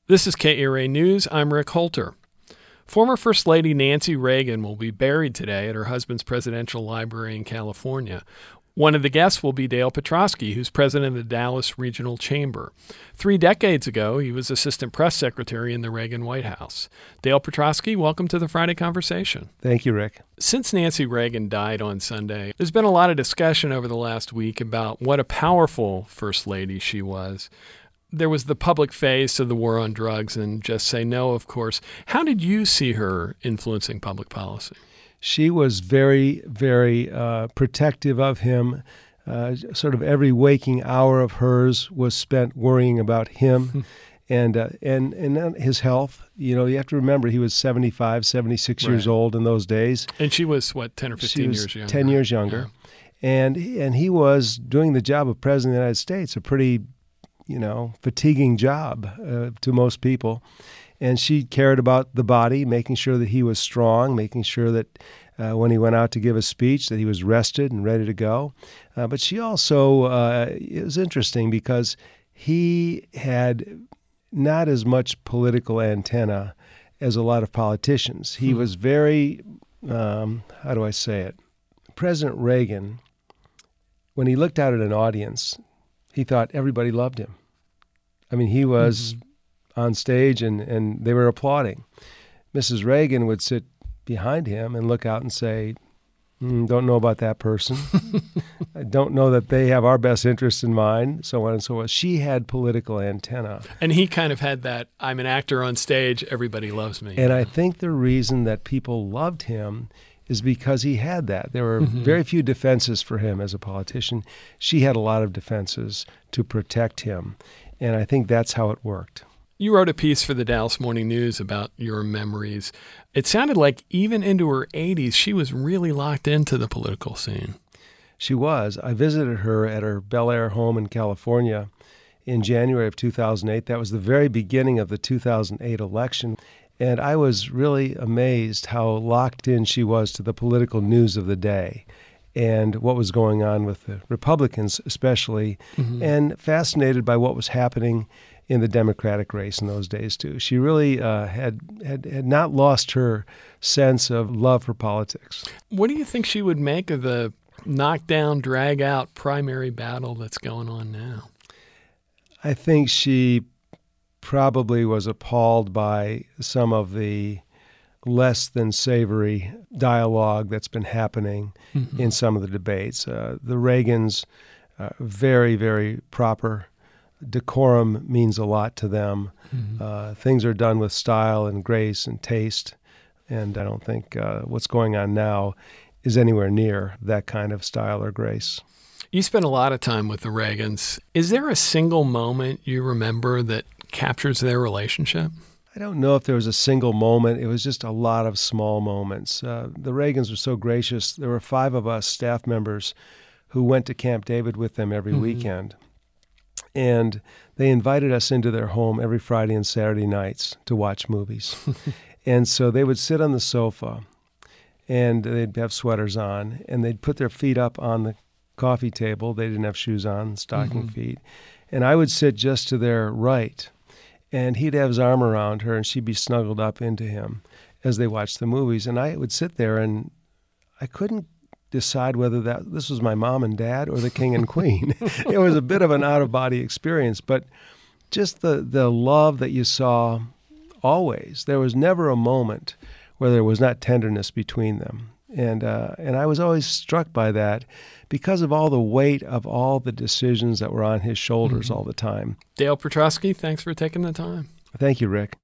This is KERA News. I'm Rick Holter. Former First Lady Nancy Reagan will be buried today at her husband's presidential library in California. One of the guests will be Dale Petroski, who's president of the Dallas Regional Chamber. 3 decades ago, he was assistant press secretary in the Reagan White House. Dale Petroski, welcome to the Friday Conversation. Thank you, Rick. Since Nancy Reagan died on Sunday, there's been a lot of discussion over the last week about what a powerful First Lady she was. There was the public face of the war on drugs and Just Say No, of course. How did you see her influencing public policy? She was very, very protective of him. Sort of every waking hour of hers was spent worrying about him and his health. You know, you have to remember he was 75, 76 years old in those days. And she was, 10 or 15 years younger? 10 years younger. Yeah. And he was doing the job of President of the United States, a pretty fatiguing job to most people. And she cared about the body, making sure that he was strong, making sure that when he went out to give a speech that he was rested and ready to go. But she also, it was interesting because he had not as much political antenna as a lot of politicians. He was very, how do I say it? President Reagan, when he looked out at an audience, he thought everybody loved him. I mean, he was on stage and they were applauding. Mrs. Reagan would sit behind him and look out and say, don't know about that person. I don't know that they have our best interests in mind, so on and so on. She had political antenna. And he kind of had that, I'm an actor on stage, everybody loves me. And I think the reason that people loved him is because he had that. There were very few defenses for him as a politician. She had a lot of defenses to protect him, and I think that's how it worked. You wrote a piece for the Dallas Morning News about your memories. It sounded like even into her 80s, she was really locked into the political scene. She was. I visited her at her Bel Air home in California in January of 2008. That was the very beginning of the 2008 election. And I was really amazed how locked in she was to the political news of the day and what was going on with the Republicans especially, and fascinated by what was happening in the Democratic race in those days too. She really had not lost her sense of love for politics. What do you think she would make of the knockdown, drag-out primary battle that's going on now? I think she probably was appalled by some of the less than savory dialogue that's been happening in some of the debates. The Reagans, very, very proper. Decorum means a lot to them. Things are done with style and grace and taste, and I don't think what's going on now is anywhere near that kind of style or grace. You spent a lot of time with the Reagans. Is there a single moment you remember that captures their relationship? I don't know if there was a single moment. It was just a lot of small moments. The Reagans were so gracious. There were 5 of us staff members who went to Camp David with them every weekend. And they invited us into their home every Friday and Saturday nights to watch movies. And so they would sit on the sofa, and they'd have sweaters on, and they'd put their feet up on the coffee table. They didn't have shoes on, stocking feet. And I would sit just to their right, and he'd have his arm around her, and she'd be snuggled up into him as they watched the movies. And I would sit there, and I couldn't decide whether this was my mom and dad or the king and queen. It was a bit of an out-of-body experience, but just the love that you saw always. There was never a moment where there was not tenderness between them. And I was always struck by that because of all the weight of all the decisions that were on his shoulders all the time. Dale Petroski, thanks for taking the time. Thank you, Rick.